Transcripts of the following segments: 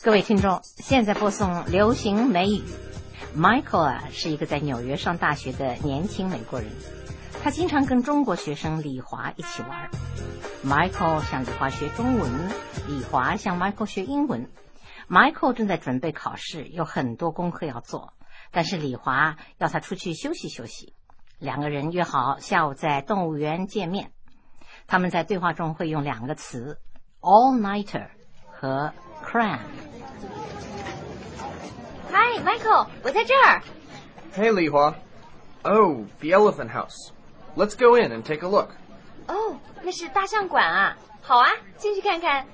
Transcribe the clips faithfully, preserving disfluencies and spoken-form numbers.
各位听众，现在播送流行美语。Michael 啊，是一个在纽约上大学的年轻美国人，他经常跟中国学生李华一起玩。Michael 向李华学中文，李华向 Michael 学英文。Michael 正在准备考试，有很多功课要做，但是李华要他出去休息休息。两个人约好下午在动物园见面。他们在对话中会用两个词 all-nighter 和 cram。Hi, Michael, 我在这儿。 Hey, Li Hua. Oh, the elephant house. Let's go in and take a look. 哦，那是大象馆啊。好啊，进去看看。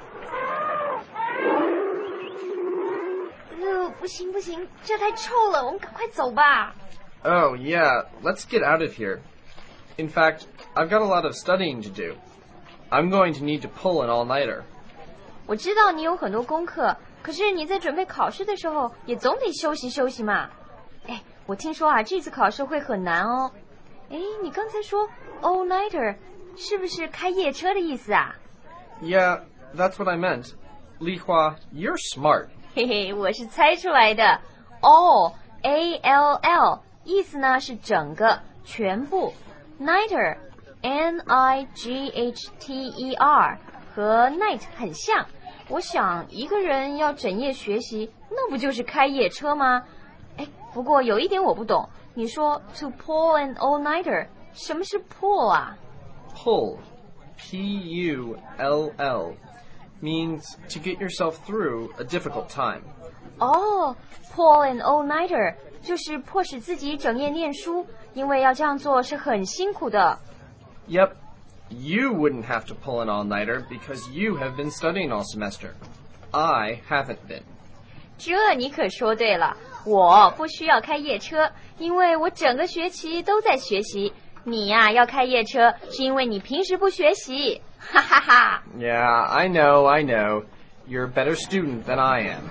呃，不行不行，这太臭了，我们赶快走吧。 Oh, yeah, let's get out of here. In fact, I've got a lot of studying to do. I'm going to need to pull an all-nighter. 我知道你有很多功课，可是你在准备考试的时候，也总得休息休息嘛。哎，我听说啊，这次考试会很难哦。哎，你刚才说 all-nighter 是不是开夜车的意思啊？ Yeah, that's what I meant. Li Hua, you're smart. 嘿嘿，我是猜出来的。all, A L L 意思呢是整个全部， nighter N I G H T E R 和 night 很像。我想一个人要整夜学习，那不就是开夜车吗？哎，不过有一点我不懂，你说 to pull an all-nighter 什么是 pull 啊？ Pull, P U L L, means to get yourself through a difficult time. 哦、oh, pull an all-nighter 就是迫使自己整夜念书，因为要这样做是很辛苦的。 Yep, you wouldn't have to pull an all-nighter because you have been studying all semester. I haven't been. 这你可说对了，我不需要开夜车，因为我整个学期都在学习。你呀，要开夜车是因为你平时不学习，哈哈哈。 Yeah, I know, I know. You're a better student than I am.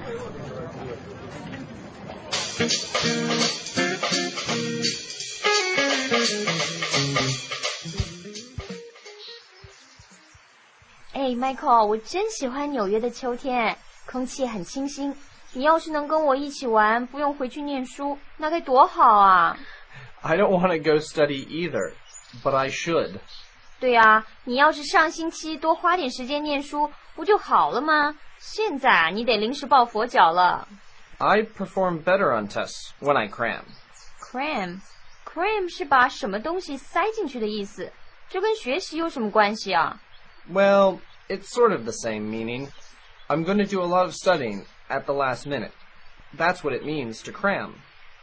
哎 ，Michael， 我真喜欢纽约的秋天，空气很清新。你要是能跟我一起玩，不用回去念书，那该多好啊！ I don't want to go study either, but I should. 对啊，你要是上星期多花点时间念书，不就好了吗？现在啊，你得临时抱佛脚了。 I perform better on tests when I cram. Cram, cram 是把什么东西塞进去的意思，这跟学习有什么关系啊？ Well, it's sort of the same meaning. I'm going to do a lot of studying at the last minute. That's what it means to cram.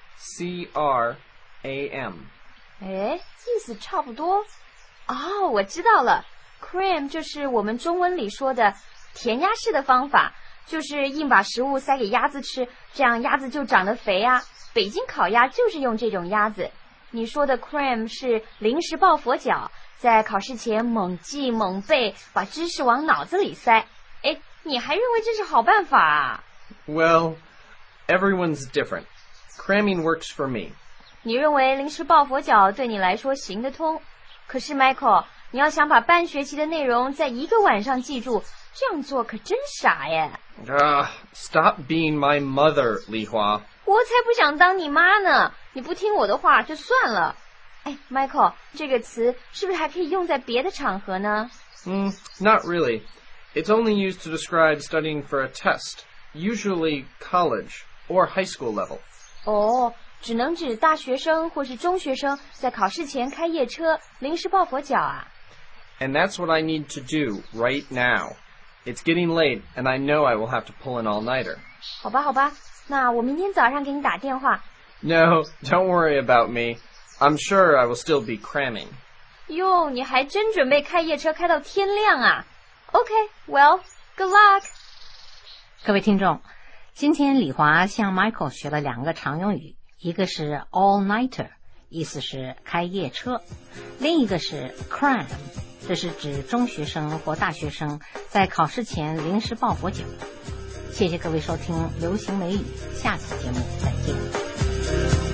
C R A M. 哎，意思差不多。哦，我知道了 ，cram 就是我们中文里说的填鸭式的方法，就是硬把食物塞给鸭子吃，这样鸭子就长得肥啊。北京烤鸭就是用这种鸭子。你说的 cram 是临时抱佛脚，在考试前猛记猛背，把知识往脑子里塞。哎，你还认为这是好办法啊？ Well, everyone's different. Cramming works for me. 你认为临时抱佛脚对你来说行得通，可是 Michael， 你要想把半学期的内容在一个晚上记住，这样做可真傻耶。 Ah, stop being my mother, Li Hua. 我才不想当你妈呢，你不听我的话就算了。哎 ，Michael， 这个词是不是还可以用在别的场合呢？ Mm, not really. It's only used to describe studying for a test, usually college or high school level. 哦，只能指大学生或是中学生在考试前开夜车，临时抱佛脚啊。 And that's what I need to do right now. It's getting late, and I know I will have to pull an all-nighter. 好吧，好吧，那我明天早上给你打电话。 No, don't worry about me. I'm sure I will still be cramming. 哟，你还真准备开夜车开到天亮啊 ？OK, well, good luck. 各位听众，今天李华向 Michael 学了两个常用语，一个是 all-nighter， 意思是开夜车，另一个是 cram， 这是指中学生或大学生在考试前临时抱佛脚。谢谢各位收听流行美语，下次节目再见。